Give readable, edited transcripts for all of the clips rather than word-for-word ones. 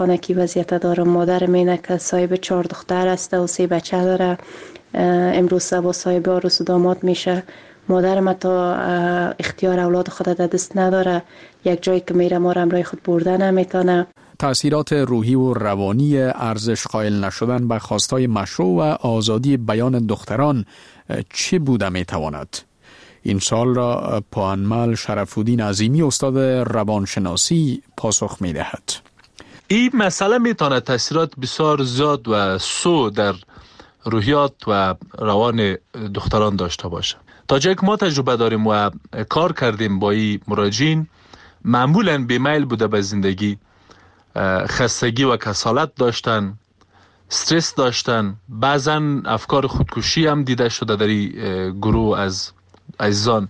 خانگی وضعیت داره. مادر مینه که صاحب 4 دختر است و 3 بچه داره. امروز با صاحب عروس و داماد میشه. مادر ما تا اختیار اولاد خود در دست نداره. یک جایی که میره ما را همراه خود برده نمیتونه. تأثیرات روحی و روانی ارزش قائل نشدن به خواستهای مشروع و آزادی بیان دختران چه بوده میتواند؟ این سال را پوانمال شرف‌الدین عظیمی استاد روانشناسی پاسخ میدهد. این مسئله میتونه تأثیرات بسیار زیاد و سو در روحیات و روان دختران داشته باشه. تا جایی که ما تجربه داریم و کار کردیم با این مراجعین، معمولاً بیمیل بوده به زندگی، خستگی و کسالت داشتن، استرس داشتن، بعضا افکار خودکشی هم دیده شده در این گروه از عزیزان،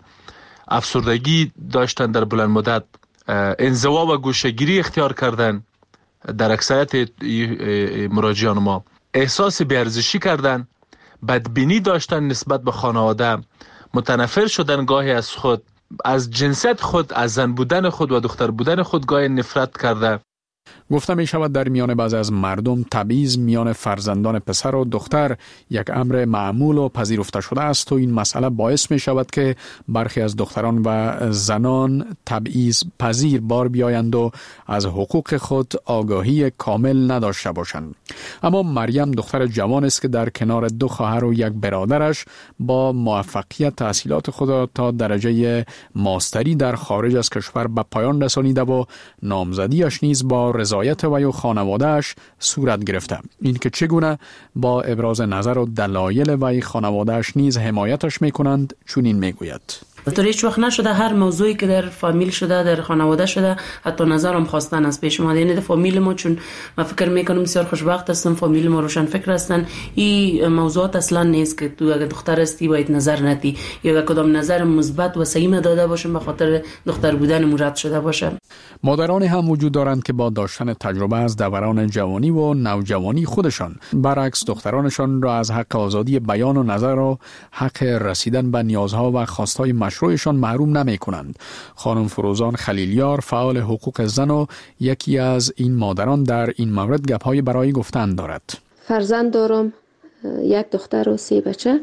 افسردگی داشتن در بلند مدت، انزوا و گوشه‌گیری اختیار کردن در اکثریت مراجعان ما، احساس بی‌ارزشی کردن، بدبینی داشتن نسبت به خانواده، متنفر شدن گاهی از خود، از جنسیت خود، از زن بودن خود و دختر بودن خود گاهی نفرت کرده. گفته می شود در میان بعضی از مردم تبعیض میان فرزندان پسر و دختر یک امر معمول و پذیرفته شده است و این مسئله باعث می شود که برخی از دختران و زنان تبعیض پذیر بار بیایند و از حقوق خود آگاهی کامل نداشته باشند. اما مریم دختر جوان است که در کنار 2 خواهر و 1 برادرش با موفقیت تحصیلات خود تا درجه ماستری در خارج از کشور به پایان رسانیده و نامزدیش نیز با رضایت وی و خانواده‌اش صورت گرفته. این که چگونه با ابراز نظر و دلایل وی خانواده‌اش نیز حمایتش میکنند چنین میگوید. تو هیچ وقت نشده هر موضوعی که در فامیل شده، در خانواده شده، حتی نظرم خواستن از پیش ما. یعنی در فامیل ما، چون من فکر میکنم بسیار خوشبخت هستم، فامیل ما روشن فکر هستن، این موضوعات اصلا نیست که تو اگه دختر هستی باید نظر ندی یا کدام نظر مثبت و صحیح داده باشم به خاطر دختر بودن مراد شده باشه. مادران هم وجود دارند که با داشتن تجربه از دوران جوانی و نوجوانی خودشان برعکس دخترانشان را از حق آزادی بیان و نظر و حق رسیدن به نیازها و خواستهای مشروعشان محروم نمی کنند. خانم فروزان خلیلیار فعال حقوق زن و یکی از این مادران در این مورد گپ‌های برای گفتن دارد. فرزند دارم، 1 دختر و 3 بچه.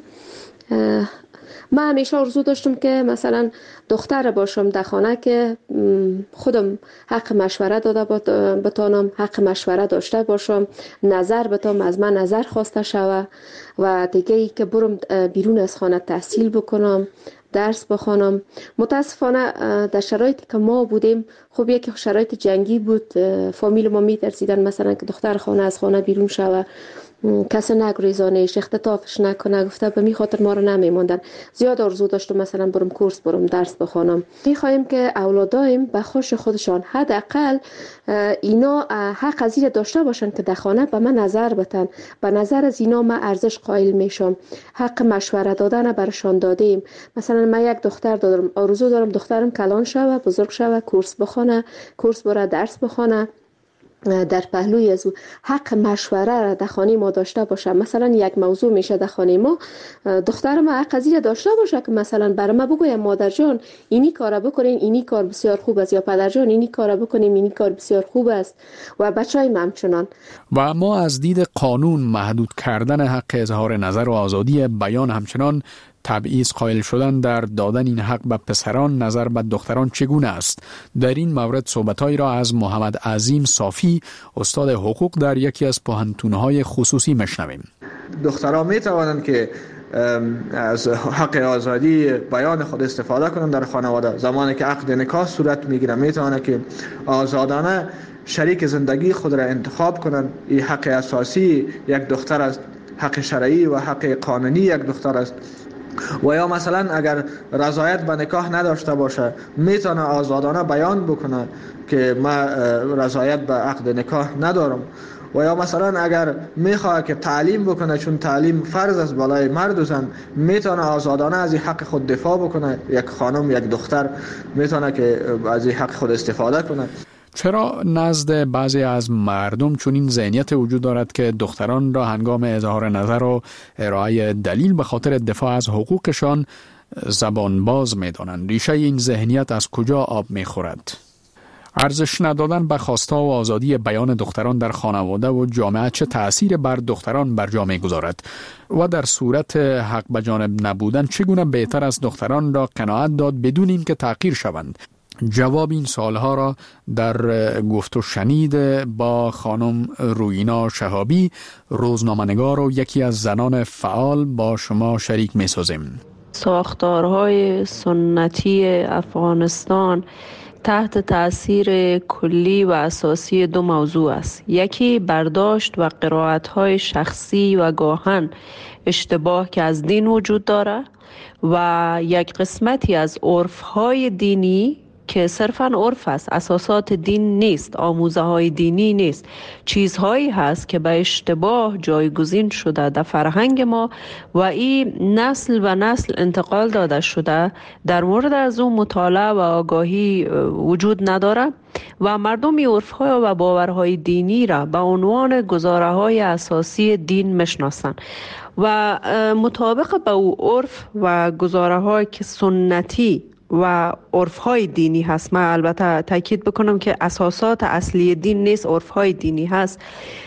من همیشه آرزو داشتم که مثلا دختر باشم در خانه که خودم حق مشوره داده بتانم، حق مشوره داشته باشم، نظر بتام از من نظر خواسته شوه و دیگه ای که برم بیرون از خانه تحصیل بکنم، درس بخوانم. متاسفانه در شرایطی که ما بودیم، خب یکی شرایط جنگی بود، فامیل ما میترسیدن مثلا که دختر خانه از خانه بیرون شوه، کسی نگریزانش، اختطافش نکنه، گفته به می خاطر ما رو نمیموندن. زیاد آرزو داشتم مثلا برم کورس، برم درس بخوانم. میخوایم که اولادایم به خوش خودشان حداقل اینا حق از این داشته باشن که در خانه به من نظر بتن. به نظر از اینا من ارزش قائل میشم. حق مشوره دادن برشان دادیم. مثلا من 1 دختر دارم، آرزو دارم دخترم کلان شوه، بزرگ شوه، کورس بخونه، کورس بره درس بخونه. در پهلوی از حق مشوره را در خانه ما داشته باشه. مثلا یک موضوع میشه در خانه ما، دختر ما حق از این داشته باشه که مثلا برای ما بگویم مادر جان اینی کارا بکنین، اینی کار بسیار خوب است، یا پدر جان اینی کارا بکنیم، اینی کار بسیار خوب است، و بچهای ما همچنان. و ما از دید قانون محدود کردن حق اظهار نظر و آزادی بیان، همچنان تبعیض قائل شدن در دادن این حق به پسران نظر به دختران چگونه است؟ در این مورد صحبت‌هایی را از محمد عظیم صافی استاد حقوق در یکی از پوهنتون‌های خصوصی میشنویم. دختران میتوانند که از حق آزادی بیان خود استفاده کنند در خانواده. زمانی که عقد نکاح صورت میگیره میتوانند که آزادانه شریک زندگی خود را انتخاب کنند. این حق اساسی یک دختر است، حق شرعی و حق قانونی یک دختر است. و یا مثلا اگر رضایت به نکاح نداشته باشه میتونه آزادانه بیان بکنه که من رضایت به عقد نکاح ندارم. و یا مثلا اگر میخواد که تعلیم بکنه، چون تعلیم فرض است بالای مرد و زن، میتونه آزادانه از این حق خود دفاع بکنه. یک خانم، یک دختر میتونه که از این حق خود استفاده کنه. چرا نزد بعضی از مردم چون این ذهنیت وجود دارد که دختران را هنگام اظهار نظر و ارائه دلیل به خاطر دفاع از حقوقشان زبان باز می‌دانند؟ ریشه این ذهنیت از کجا آب می‌خورد؟ ارزش ندادن به خواسته و آزادی بیان دختران در خانواده و جامعه چه تأثیر بر دختران بر جامعه گذارد و در صورت حق به جانب نبودن چگونه بهتر است دختران را قناعت داد بدون اینکه تحقیر شوند؟ جواب این سوالها را در گفت و شنید با خانم روینا شهابی، روزنامه‌نگار و یکی از زنان فعال با شما شریک می‌سازیم. ساختارهای سنتی افغانستان تحت تأثیر کلی و اساسی دو موضوع است. یکی برداشت و قرائت‌های شخصی و گاهن اشتباه که از دین وجود داره و یک قسمتی از عرف‌های دینی که صرفاً عرف است، اساسات دین نیست، آموزه های دینی نیست، چیزهایی هست که به اشتباه جایگزین شده در فرهنگ ما و این نسل و نسل انتقال داده شده. در مورد از اون مطالعه و آگاهی وجود نداره و مردم این عرف‌های و باورهای دینی را به عنوان گزاره‌های اساسی دین میشناسن و مطابق به او عرف و گزاره‌هایی که سنتی و عرف‌های دینی هست، من البته تاکید بکنم که اساسات اصلی دین نیست، عرف‌های دینی هست.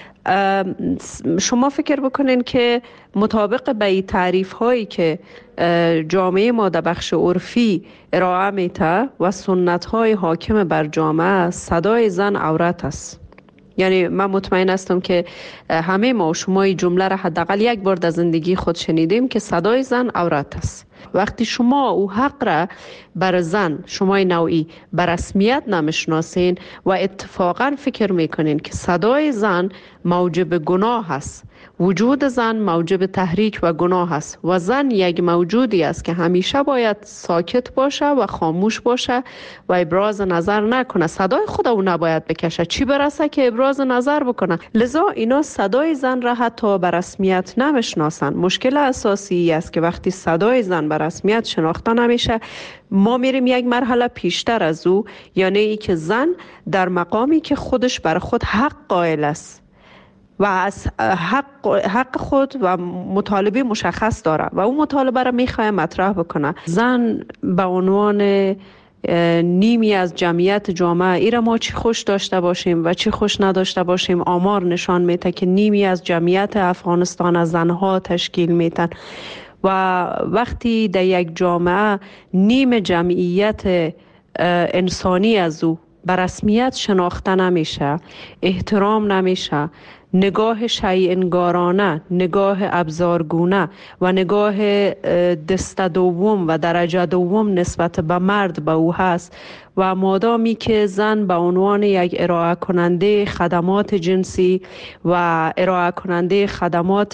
شما فکر بکنین که مطابق به این تعریف‌هایی که جامعه ما در بخش عرفی ارائه میده و سنت‌های حاکم بر جامعه، صدای زن عورت است. یعنی من مطمئن هستم که همه ما و شما این جمله را حداقل یک بار در زندگی خود شنیدیم که صدای زن عورت است. وقتی شما او حق را بر زن، شما نوعی بر رسمیت نمیشناسین و اتفاقا فکر میکنین که صدای زن موجب گناه است، وجود زن موجب تحریک و گناه است و زن یک موجودی است که همیشه باید ساکت باشه و خاموش باشه و ابراز نظر نکنه، صدای خود او نباید بکشه، چی برسه که ابراز نظر بکنه. لذا اینا صدای زن را حتی به رسمیت نمیشناسن. مشکل اساسی است که وقتی صدای زن به رسمیت شناخته نمیشه، ما میریم یک مرحله پیشتر از او، یعنی ای که زن در مقامی که خودش بر خود حق قائل است و از حق خود و مطالبه مشخص داره و اون مطالبه را میخواه مطرح بکنه. زن به عنوان نیمی از جمعیت جامعه، ایره ما چی خوش داشته باشیم و چی خوش نداشته باشیم، آمار نشان میده که نیمی از جمعیت افغانستان از زنها تشکیل میدن و وقتی در یک جامعه نیم جمعیت انسانی از او به رسمیت شناخته نمیشه، احترام نمیشه، نگاه شیء-انگارانه، نگاه ابزارگونه و نگاه دسته دوم و درجه دوم نسبت به مرد به او هست و مادامی که زن به عنوان یک ارائه کننده خدمات جنسی و ارائه کننده خدمات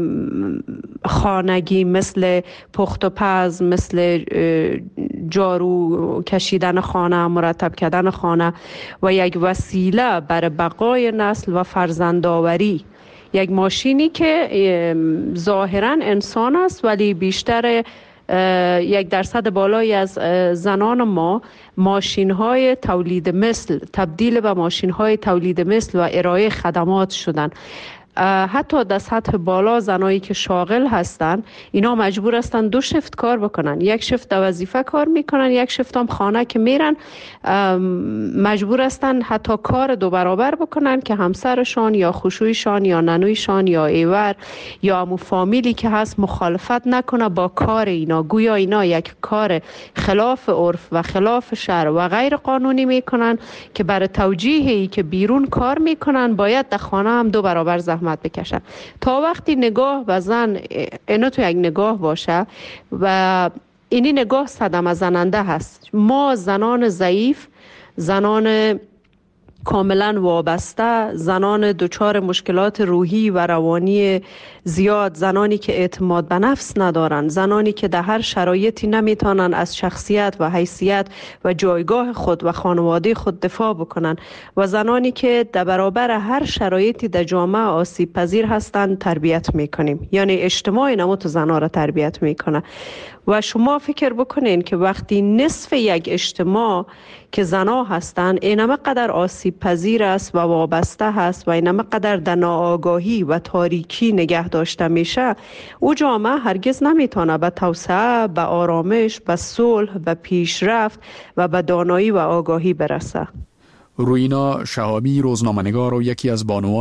خانگی مثل پخت و پز، مثل جارو کشیدن خانه، مرتب کردن خانه و یک وسیله برای بقای نسل و فرزندآوری، یک ماشینی که ظاهرا انسان است ولی بیشتر 1% بالایی از زنان ما ماشین‌های تولید مثل تبدیل به ماشین‌های تولید مثل و ارائه خدمات شدن. حتی در سطح بالا زنایی که شاغل هستن، اینا مجبور هستن 2 شفت کار بکنن، یک شفت در وظیفه کار میکنن، یک شفت هم خانه که میرن مجبور هستن حتی کار 2 برابر بکنن که همسرشان یا خشویشان یا ننویشان یا ایور یا همون فامیلی که هست مخالفت نکنه با کار اینا، گویا اینا یک کار خلاف عرف و خلاف شرع و غیر قانونی میکنن که برای توجیهی که بیرون کار میکنن باید در خانه هم 2 برابر زحمت بکشن. تا وقتی نگاه به زن اینا تو یک نگاه باشه و اینی نگاه صدمه زننده هست. ما زنان ضعیف، زنان کاملا وابسته، زنان دچار مشکلات روحی و روانی زیاد، زنانی که اعتماد به نفس ندارن، زنانی که در هر شرایطی نمیتونن از شخصیت و حیثیت و جایگاه خود و خانواده خود دفاع بکنن و زنانی که در برابر هر شرایطی در جامعه آسیب پذیر هستند تربیت میکنیم، یعنی اجتماع نموت زنها را تربیت میکنه. و شما فکر بکنین که وقتی نصف یک اجتماع که زنها هستند اینمه قدر آسیب پذیر است و وابسته هست و اینمه قدر در ناآگاهی و تاریکی نگه داشته میشه، او جامعه هرگز نمیتونه به توسعه، به آرامش، به صلح، به پیشرفت و به دانایی و آگاهی برسه. روینا شهابی روزنامه‌نگار و یکی از بانوان